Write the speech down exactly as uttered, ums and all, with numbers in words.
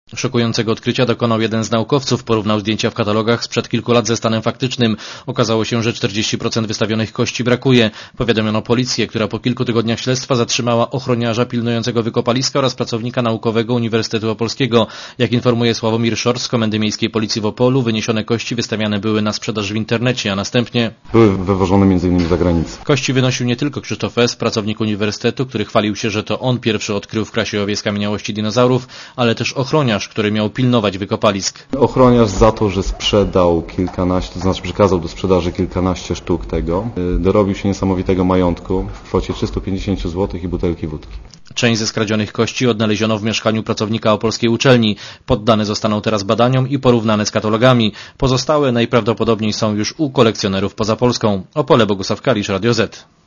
Szokującego odkrycia dokonał jeden z naukowców, porównał zdjęcia w katalogach sprzed kilku lat ze stanem faktycznym. Okazało się, że czterdzieści procent wystawionych kości brakuje. Powiadomiono policję, która po kilku tygodniach śledztwa zatrzymała ochroniarza pilnującego wykopaliska oraz pracownika naukowego Uniwersytetu Opolskiego. Jak informuje Sławomir Szor z Komendy Miejskiej Policji w Opolu, wyniesione kości wystawiane były na sprzedaż w internecie, a następnie były wywożone między innymi za granicę. Kości wynosił nie tylko Krzysztof S., pracownik uniwersytetu, który chwalił się, że to on pierwszy odkrył w Krasiowie skamieniałości dinozaurów, ale też ochroniarz, który miał pilnować wykopalisk. Ochroniarz za to, że sprzedał kilkanaście, to znaczy przekazał do sprzedaży kilkanaście sztuk tego, dorobił się niesamowitego majątku w kwocie trzysta pięćdziesiąt złotych i butelki wódki. Część ze skradzionych kości odnaleziono w mieszkaniu pracownika opolskiej uczelni. Poddane zostaną teraz badaniom i porównane z katalogami. Pozostałe najprawdopodobniej są już u kolekcjonerów poza Polską. Opole, Bogusław Kalisz, Radio Z.